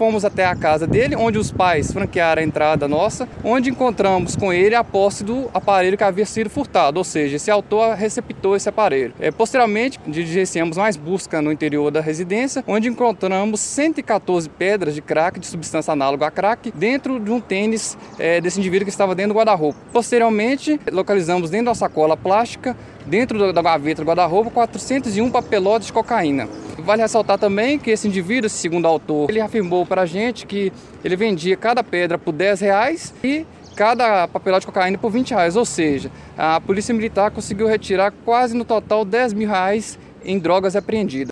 fomos até a casa dele, onde os pais franquearam a entrada nossa, onde encontramos com ele a posse do aparelho que havia sido furtado, ou seja, esse autor receptou esse aparelho. Posteriormente, diligenciamos mais busca no interior da residência, onde encontramos 114 pedras de crack, de substância análoga a crack, dentro de um tênis desse indivíduo que estava dentro do guarda-roupa. Posteriormente, localizamos dentro da sacola plástica, dentro da gaveta do guarda-roupa, 401 papelotes de cocaína. Vale ressaltar também que esse indivíduo, segundo o autor, ele afirmou para a gente que ele vendia cada pedra por R$10 e cada papelote de cocaína por R$20, ou seja, a Polícia Militar conseguiu retirar quase no total R$10 mil em drogas apreendidas.